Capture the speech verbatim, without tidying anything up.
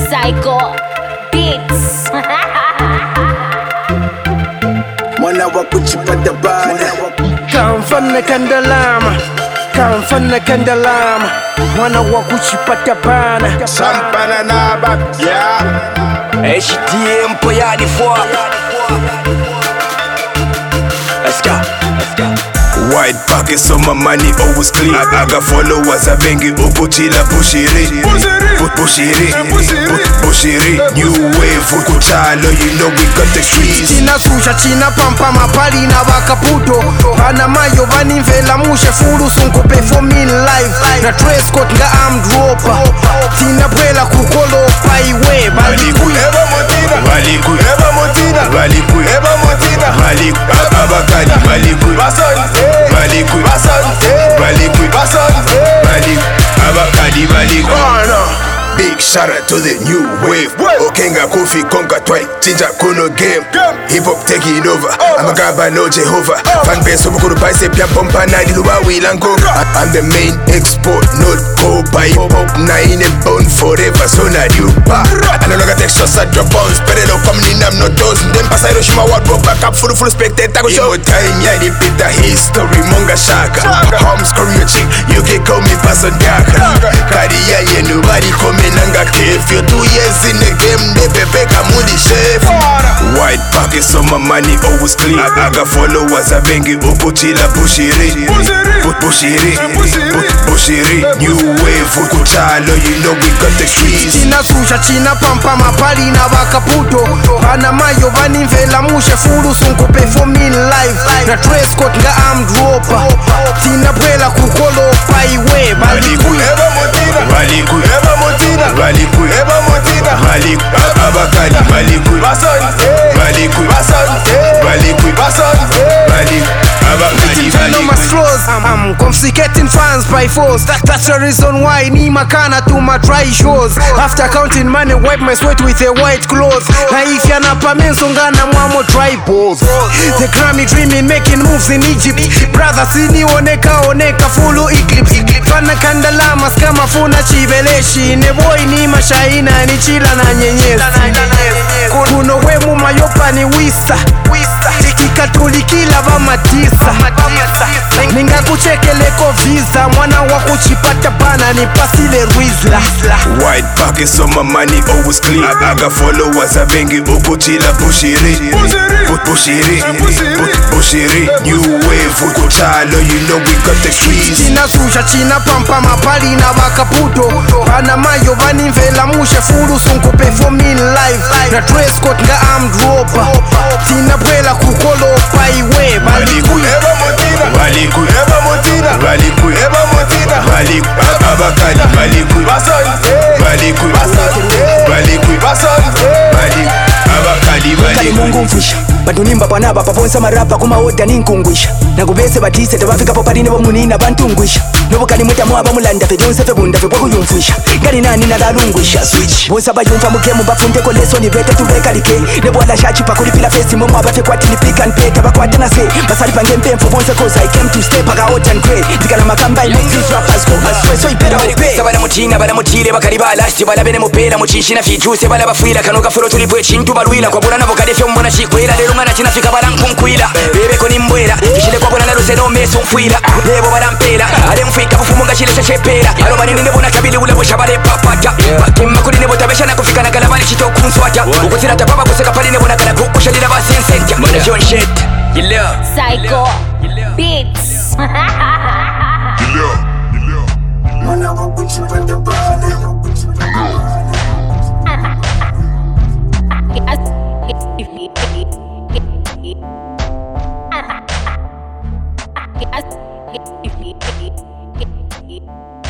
Psycho Beats. Mwana wa kuchipata bana. Kamfana kandalama, kamfana kandalama, mwana wa kuchipata bana. Sampana na bab, yeah. H D M poyani fwa. Let's go, let's go. White pockets on my money always clean. I, I got followers, I bang it, ukuchila pushiri Pushiri, pushiri New wave, ukuchalo, you know we got the streets. China susha, China pampa mapali na wakaputo. Bana mayo bani mvela mushe furu sunko pay for me life. Na dress code nga armed robber. China bwela kukolo paiwe. Balikui, eba motina Balikui, eba motina Balikui, eba motina Balikui, abakali Balikui, basante Balikui, basante Balikui, basante Balikui, abakali Balikui. Big shout out to the new wave. Okenga Kofi Konka twice. Chinja Kuno game. Hip hop taking over. I'm a guy by no Jehovah. Fan base so mukuru pai se pia pompa na diluwa wilangoga. I'm the main export, not co-buy. Hip hop na in a bone forever. So na you pa. I no longer take shots at your bones. Pero come in I'm not those. Then pass I Hiroshima wardrobe back up full full spectator. Show time yeah the bit the history monga shaka. Homes Korea chick. You can call me Passon Yaka. Kariya yeah nobody come nanga kef. You two years in the game, they pepe kamudi chef. White pockets on my money always clean. I, I got followers, I bang it, ukuchila pushiri Pushiri, pushiri New wave, ukuchalo, you know we got the streets. China susha, China pampa mapali na wakaputo. Bana mayo bani mvela mushe furu sunko pay for me life. Na dress code nga armed robber. China bwela kukolo paiwe. Balikui, eba motina Balikui, eba motina Balikui, eba motina Balikui, abakali Balikui, basante Balikui, basante Balikui, basante Balikui, abakali Balikui. I'm confiscating fans by force. That, that's the reason why ni makana to my dry shows. After counting money, wipe my sweat with a white cloth. Na if yana pamenso ngana mwamo dry balls. The Grammy dreaming, making moves in Egypt. Brother sini oneka oneka fulu eclipse. Fana kandalama skama funa chibeleshi. Ne boy ni mashaina ni chila na nyenyezi. Kuno wemu mayopa ni wisa. Tikikatulikila ba matisa. Ninga kuchekeleko visa. Mwana wa kuchipata bana ni pasile Rizla. White pockets on my money always clean. I, I got followers, I bang it, ukuchila pushiri Pushiri, pushiri New wave, ukuchalo, you know we got the streets. China susha, China pampa mapali na wakaputo. Bana mayo bani mvela mushe furu sunko pay for me life. Na dress code nga armed robber. China bwela kukolo paiwe. Balikui, eba motina Balikui, eba motina Balikui, eba motina Balikui, abakali Balikui, basante Balikui, basante Balikui, basante Balikui, abakali Kali mungu mfisha badunimba panaba paponsa marapa kuma oda ninkungwisha nagubese batise tebafika popali nebo munina bantungwisha nobo kali muta mwaba mulanda fe byonse fe bunda fe kwakuyumfisha kali nani nalalungwisha switch bonsa bayumva mukemu bafunde ko leso ni bete tubekalike nebo ala shachi pakuli pila face mo mwaba fe kwati ni pick and pay tabakwata na say basali pange mpemfo bonse cause I came to stay paka hot and grey dikala makamba I make these rappers go astray so you better obey sabana mutinga bana mutile bakali bala sti bala bene mupela muchinshina fijuse bala bafwila kanoka furo tulibwe chintu balwila kwa bulana bokade fyo mbona chikwela lero mwana chinafika balankunkwila bebe ko nimbwera kishile kwa bona ruseno meso mfwila lebo balampera ale mfika bufumo ngashile chechepera alo banini nebona kabili ule boshabale papata bakimma kuli nebo tabesha na kufika na galabani chitokunswata ukutira tapaba kuseka pali nebo na kala kushalira basensentia mana John shit yilla Psycho Beats. Mwana wa kuchipata bana. Yes.